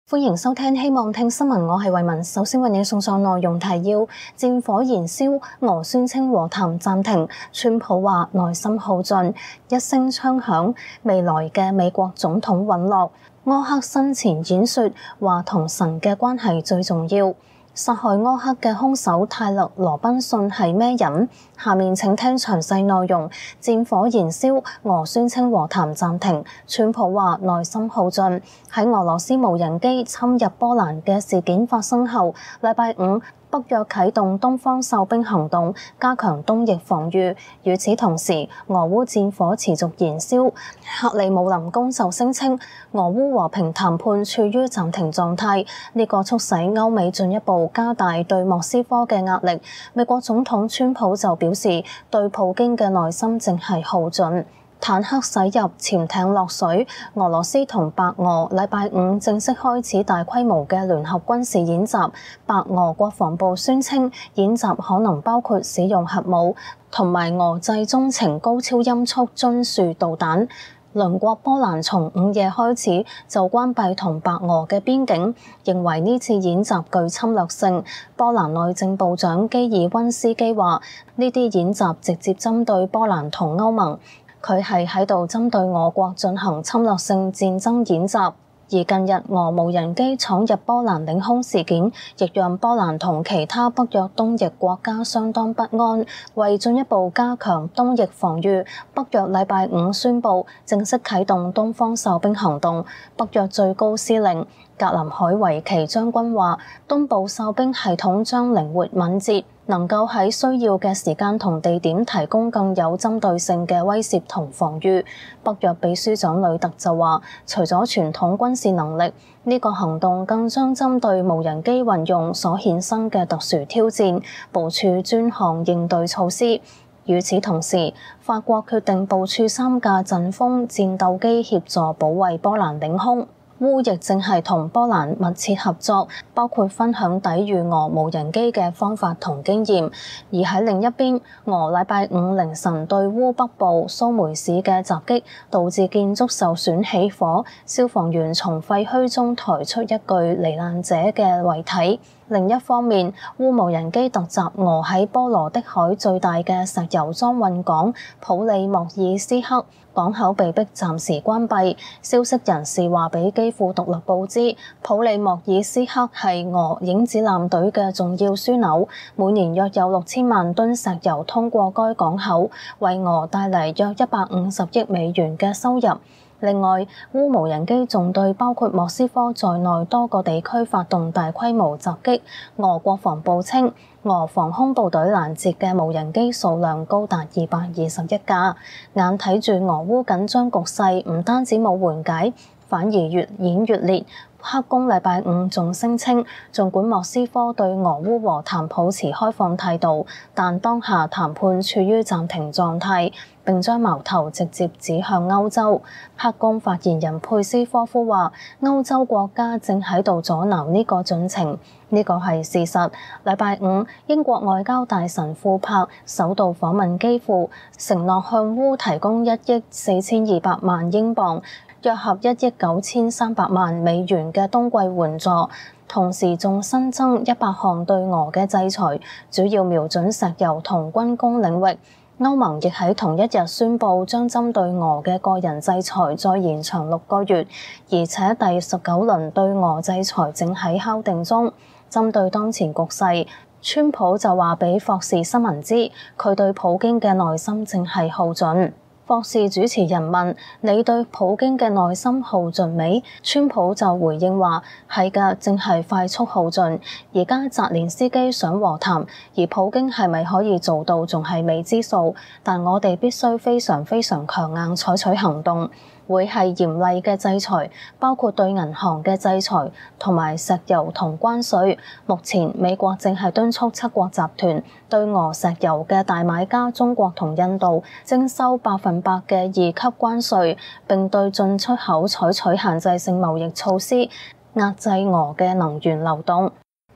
歡迎收聽希望聽新聞，我係慧雯。首先為你送上內容提要：戰火燃燒，俄宣稱和談暫停，川普話內心耗盡，一聲槍響，未來嘅美國總統隕落。柯克生前演說話同神嘅關係最重要。殺害柯克嘅兇手泰勒·羅賓遜係咩人？下面請聽詳細內容。戰火燃燒，俄宣稱和談暫停，川普話內心耗盡。喺俄羅斯無人機侵入波蘭嘅事件發生後，禮拜五，北約啟動東方哨兵行動，加強東翼防禦。與此同時，俄烏戰火持續燃燒。克里姆林宮就聲稱，俄烏和平談判處於暫停狀態，呢個促使歐美進一步加大對莫斯科嘅壓力。美國總統川普就表示，對普京嘅內心正係耗盡。坦克駛入，潛艇落水。俄羅斯同白俄禮拜五正式開始大規模嘅聯合軍事演習。白俄國防部宣稱，演習可能包括使用核武同埋俄製中程高超音速津數導彈。鄰國波蘭從午夜開始就關閉同白俄嘅邊境，認為呢次演習具侵略性。波蘭內政部長基爾溫斯基話，呢啲演習直接針對波蘭同歐盟。佢係喺度針對俄國進行侵略性戰爭演習，而近日俄無人機闖入波蘭領空事件，亦讓波蘭同其他北約東翼國家相當不安。為進一步加強東翼防禦，北約禮拜五宣布正式啟動東方哨兵行動。北約最高司令格林海維奇將軍話，東部哨兵系統將靈活敏捷，能夠喺需要嘅時間同地點提供更有針對性嘅威懾同防禦。北約秘書長呂特就話，除咗傳統軍事能力，呢個行動更將針對無人機運用所衍生嘅特殊挑戰，部署專項應對措施。與此同時，法國決定部署3架陣風戰鬥機協助保衛波蘭領空。烏亦正係同波蘭密切合作，包括分享抵禦俄無人機嘅方法同經驗。而喺另一邊，俄禮拜五凌晨對烏北部蘇梅市嘅襲擊，導致建築受損起火，消防員從廢墟中抬出一具罹難者嘅遺體。另一方面，烏無人機突襲俄喺波羅的海最大嘅石油裝運港普里莫爾斯克，港口被迫暫時關閉。消息人士話俾基輔獨立報知，普里莫爾斯克係俄影子艦隊嘅重要樞紐，每年約有6000萬噸石油通過該港口，為俄帶嚟約150億美元嘅收入。另外，烏無人機仲對包括莫斯科在內多個地區發動大規模襲擊。俄國防部稱，俄防空部隊攔截嘅無人機數量高達221架。眼睇住俄烏緊張局勢唔單止冇緩解，反而越演越烈。黑宮禮拜五仲聲稱，儘管莫斯科對俄烏和談抱持開放態度，但當下談判處於暫停狀態，並將矛頭直接指向歐洲。黑宮發言人佩斯科夫話，歐洲國家正喺度阻撓呢個進程，呢個係事實。禮拜五，英國外交大臣庫柏首度訪問基輔，承諾向烏提供1億4200萬英鎊，約合1億9300萬美元嘅冬季援助，同時仲新增100項對俄嘅制裁，主要瞄準石油同軍工領域。歐盟亦喺同一日宣布將針對俄嘅個人制裁再延長6個月，而且第19輪對俄制裁正喺敲定中。針對當前局勢，川普就話俾霍士新聞知，佢對普京嘅內心正係耗盡。霍士主持人問，你對普京嘅內心耗盡未？川普就回應話，係㗎，正係快速耗盡。而家澤連斯基想和談，而普京係咪可以做到仲係未知數，但我哋必須非常非常強硬採取行動。會係嚴厲嘅制裁，包括對銀行嘅制裁同埋石油同關稅。目前美國正係敦促7國集團對俄石油嘅大買家中國同印度徵收100%嘅2級關稅，並對進出口採取限制性貿易措施，壓制俄嘅能源流動。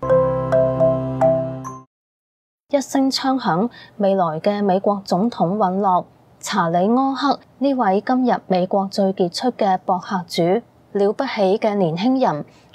一聲槍響，未來嘅美國總統隕落。查理柯克呢位今日美國最傑出嘅博客主，了不起嘅年輕人，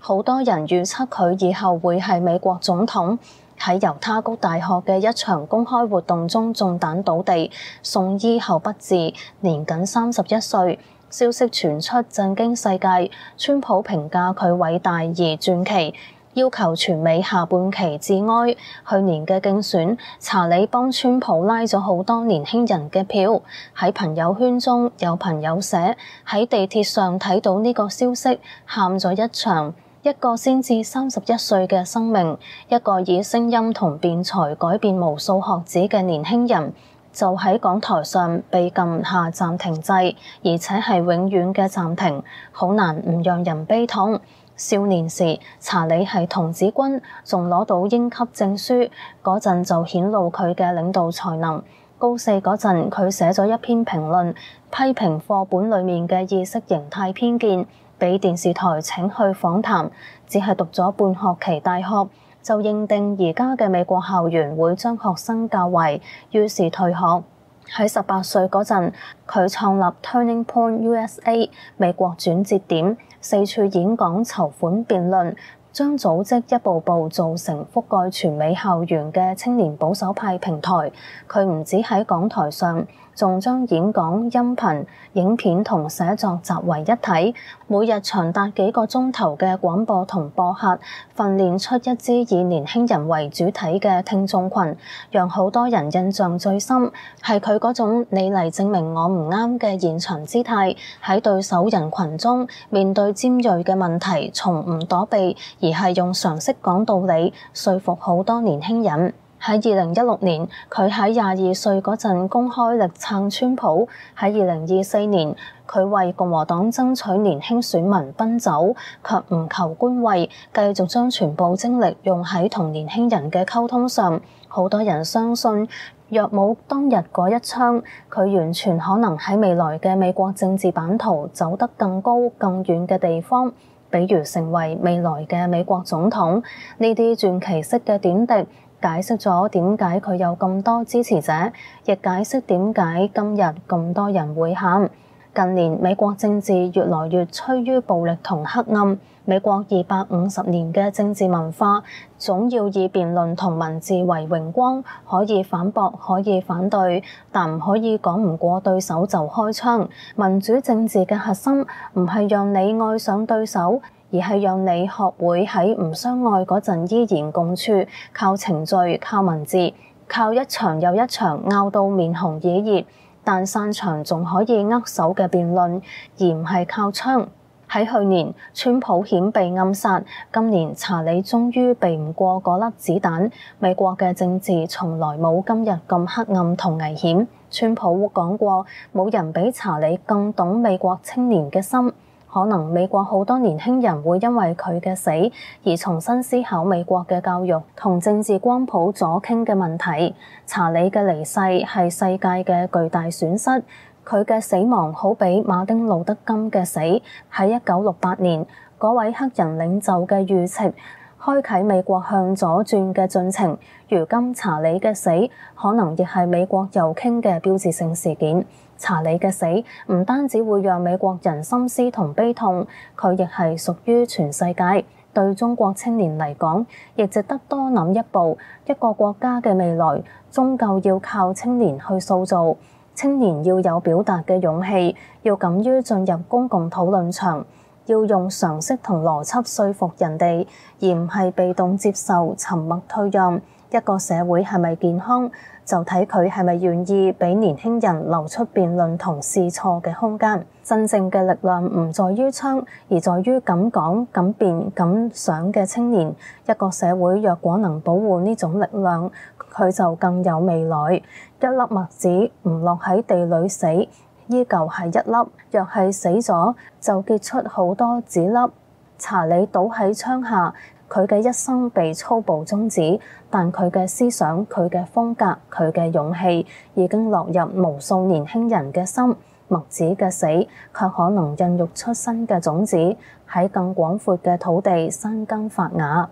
好多人預測佢以後會係美國總統。喺猶他谷大學嘅一場公開活動中中彈倒地，送醫後不治，年僅31歲。消息傳出震驚世界，川普評價佢偉大而傳奇，要求全美下半旗致哀。去年嘅競選，查理幫川普拉咗好多年輕人嘅票。喺朋友圈中有朋友寫，喺地鐵上睇到呢個消息，喊咗一場。一個先至31歲嘅生命，一個以聲音同辯才改變無數學子嘅年輕人，就喺講台上被撳下暫停掣，而且係永遠嘅暫停，好難唔讓人悲痛。少年時，查理係童子軍，仲攞到英級證書，嗰陣就顯露佢嘅領導才能。高四嗰陣，佢寫咗一篇評論，批評課本裡面嘅意識形態偏見。俾電視台請去訪談，只係讀咗半學期大學，就認定而家嘅美國校園會將學生教壞，於是退學。喺18歲嗰陣，佢創立 Turning Point USA 美國轉折點，四處演講、籌款、辯論，將組織一步步做成覆蓋全美校園嘅青年保守派平台。佢唔止喺講台上，仲將演講、音頻、影片同寫作集為一體，每日長達幾個鐘頭嘅廣播同播客，訓練出一支以年輕人為主體嘅聽眾群，讓好多人印象最深係佢嗰種你嚟證明我唔啱嘅現場姿態，喺對手人群中面對尖鋭嘅問題，從唔躲避，而係用常識講道理，說服好多年輕人。喺2016年，佢喺22歲嗰陣公開力撐川普；喺2024年，佢為共和黨爭取年輕選民奔走，卻唔求官位，繼續將全部精力用喺同年輕人嘅溝通上。好多人相信，若冇當日嗰一槍，佢完全可能喺未來嘅美國政治版圖走得更高更遠嘅地方，比如成為未來嘅美國總統。呢啲傳奇式嘅點滴解釋咗點解佢有咁多支持者，亦解釋點解今日咁多人會喊。近年美國政治越來越趨於暴力同黑暗。美國250年嘅政治文化總要以辯論同文字為榮光，可以反駁，可以反對，但唔可以講唔過對手就開槍。民主政治嘅核心唔係讓你愛上對手，而係讓你學會喺唔相愛嗰陣依然共處，靠程序，靠文字，靠一場又一場拗到面紅耳熱，但散場仲可以握手嘅辯論，而唔係靠槍。喺去年，川普險被暗殺，今年查理終於避唔過嗰粒子彈。美國嘅政治從來冇今日咁黑暗同危險。川普講過，冇人比查理更懂美國青年嘅心。可能美國好多年輕人會因為佢嘅死而重新思考美國嘅教育同政治光譜左傾嘅問題。查理嘅離世係世界嘅巨大損失。佢嘅死亡好比馬丁路德金嘅死，喺1968年嗰位黑人領袖嘅遇刺，開啟美國向左轉嘅進程。如今查理嘅死可能亦係美國右傾嘅標誌性事件。查理嘅死唔單止會讓美國人深思同悲痛，佢亦係屬於全世界。對中國青年嚟講，亦值得多諗一步。一個國家嘅未來，終究要靠青年去塑造。青年要有表達嘅勇氣，要敢於進入公共討論場，要用常識同邏輯說服人哋，而唔係被動接受、沉默退讓。一個社會係咪健康，就睇佢係咪願意俾年輕人留出辯論同試錯嘅空間。真正嘅力量唔在於槍，而在於敢講、敢辯、敢想嘅青年。一個社會若果能保護呢種力量，佢就更有未來。一粒麥子唔落喺地裏死，依舊係一粒；若係死咗，就結出好多子粒。查理倒喺槍下，佢嘅一生被粗暴終止，但佢嘅思想、佢嘅風格、佢嘅勇氣已經落入無數年輕人嘅心。麥子嘅死，卻可能孕育出新嘅種子，喺更廣闊嘅土地生根發芽。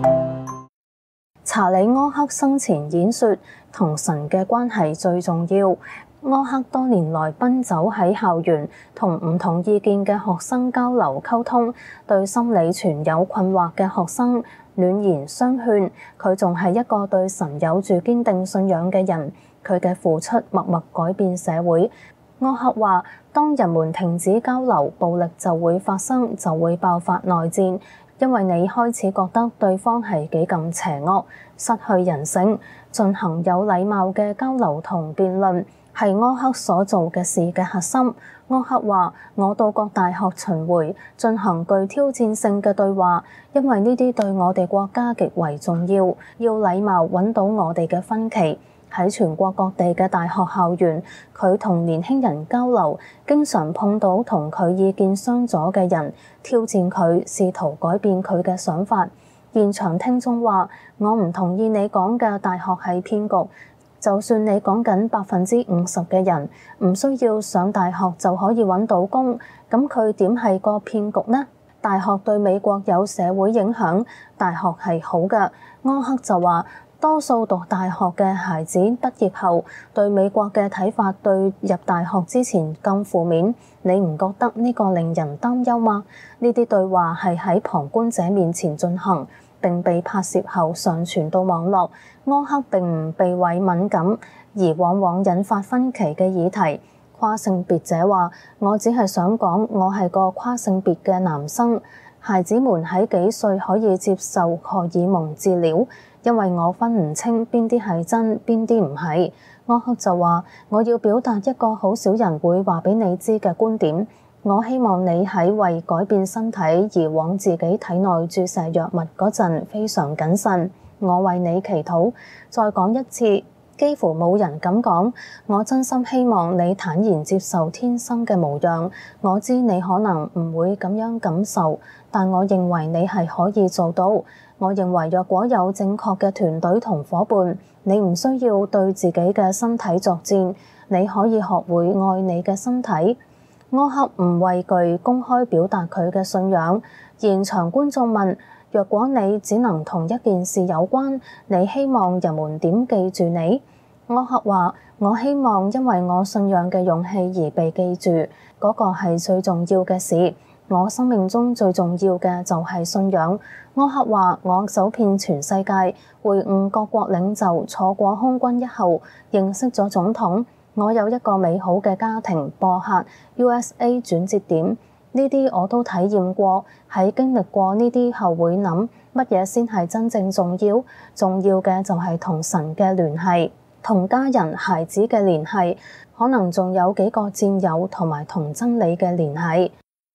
查理·柯克生前演說，同神嘅關係最重要。 柯克多年來奔走喺校園，同唔同意見嘅學生交流溝通，對心理存有困惑嘅學生暖言相勸。佢仲係一個對神有住堅定信仰嘅人，佢嘅付出默默改變社會。柯克話：當人們停止交流，暴力就會發生，就會爆發內戰，因為你開始覺得對方係幾咁邪惡，失去人性。進行有禮貌嘅交流同辯論係柯克所做嘅事嘅核心。柯克話：我到各大學巡迴，進行具挑戰性嘅對話，因為呢啲對我哋國家極為重要。要禮貌揾到我哋嘅分歧。喺全國各地嘅大學校園，佢同年輕人交流，經常碰到同佢意見相左嘅人，挑戰佢，試圖改變佢嘅想法。現場聽眾話：我唔同意你講嘅大學係騙局。就算你講緊50%嘅人唔需要上大學就可以揾到工，咁佢點係個騙局呢？大學對美國有社會影響，大學係好嘅。柯克就話：多數讀大學嘅孩子畢業後對美國嘅睇法對入大學之前更負面，你唔覺得呢個令人擔憂嗎？呢啲對話係喺旁觀者面前進行，並被拍攝後上傳到網絡。柯克並唔避諱敏感而往往引發分歧嘅議題。跨性別者話：我只係想講，我係個跨性別嘅男生。孩子們喺幾歲可以接受荷爾蒙治療？因為我分唔清邊啲係真，邊啲唔係。柯克就話：我要表達一個好少人會話俾你知嘅觀點。我希望你喺為改變身體而往自己體內注射藥物嗰陣非常謹慎。我為你祈禱。再講一次，幾乎冇人咁講。我真心希望你坦然接受天生嘅模樣。我知你可能唔會咁樣感受，但我認為你係可以做到。我認為若果有正確嘅團隊同夥伴，你唔需要對自己嘅身體作戰，你可以學會愛你嘅身體。柯克唔畏懼公開表達佢嘅信仰。現場觀眾問：若果你只能同一件事有關，你希望人們點記住你？柯克話：我希望因為我信仰嘅勇氣而被記住，嗰個係最重要嘅事。我生命中最重要嘅就係信仰。柯克話：我走遍全世界，會晤各國領袖，坐過空軍一號，認識咗總統。我有一個美好嘅家庭，播客 USA 轉折點，呢啲我都體驗過。喺經歷過呢啲後會諗，乜嘢先係真正重要？重要嘅就係同神嘅聯繫，同家人、孩子嘅聯繫，可能仲有幾個戰友同埋同真理嘅聯繫。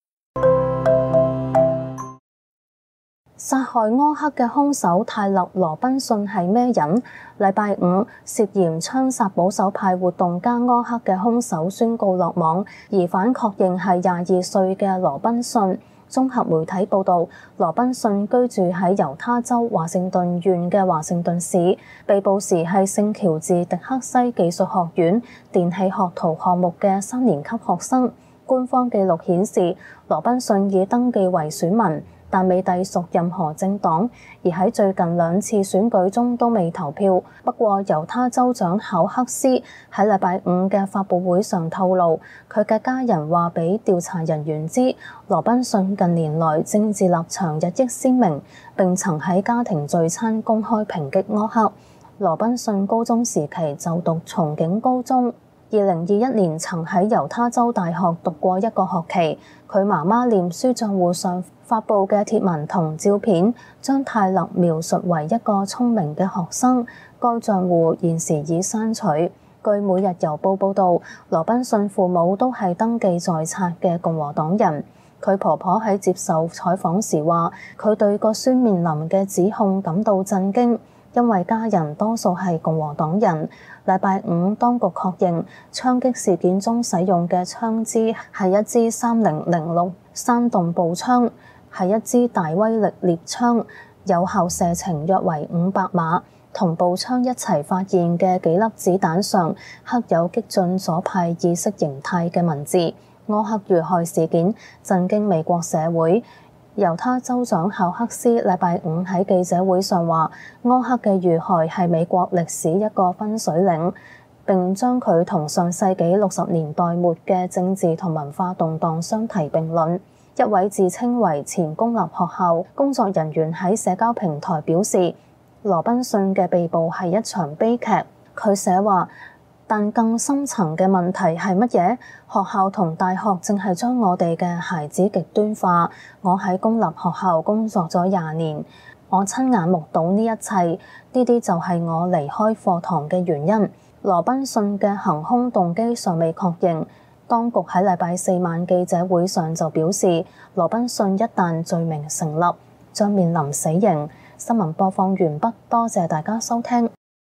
殺害柯克嘅兇手泰勒·羅賓遜係咩人？禮拜五，涉嫌槍殺保守派活動家柯克嘅兇手宣告落網，疑犯確認係22歲嘅羅賓遜。綜合媒體報導，羅賓遜居住喺猶他州華盛頓縣嘅華盛頓市，被捕時係聖喬治迪克西技術學院電氣學徒項目嘅3年級學生。官方記錄顯示，羅賓遜已登記為選民，但未隸屬任何政黨，而喺最近2次選舉中都未投票。不過，猶他州長考克斯喺禮拜五嘅發佈會上透露，佢嘅家人話俾調查人員知，羅賓遜近年來政治立場日益鮮明，並曾喺家庭聚餐公開抨擊柯克。羅賓遜高中時期就讀松景高中。2021年曾喺猶他州大學讀過一個學期。佢媽媽臉書賬戶上發布嘅貼文同照片，將泰勒描述為一個聰明嘅學生。該賬戶現時已刪除。據每日郵報報導，羅賓遜父母都係登記在冊嘅共和黨人。佢婆婆喺接受採訪時話，佢對個孫面臨嘅指控感到震驚，因為家人多數係共和黨人。禮拜五，當局確認槍擊事件中使用嘅槍支係一支3006山洞步槍，係一支大威力獵槍，有效射程約為500碼。同步槍一齊發現嘅幾粒子彈上刻有激進左派意識形態嘅文字。柯克遇害事件震驚美國社會。猶他州長考克斯禮拜五喺記者會上話，柯克嘅遇害係美國歷史一個分水嶺， 並將佢同上世紀60年代末嘅政治同文化動盪相提並論。一位自稱為前公立學校工作人員喺社交平台表示，羅賓遜嘅被捕係一場悲劇。佢寫話，但更深層嘅問題係乜嘢？學校同大學正係將我哋嘅孩子極端化。我喺公立學校工作咗20年，我親眼目睹呢一切，呢啲就係我離開課堂嘅原因。羅賓遜嘅行兇動機尚未確認。當局喺禮拜4晚記者會上就表示，羅賓遜一旦罪名成立，將面臨死刑。新聞播放完畢，多謝大家收聽。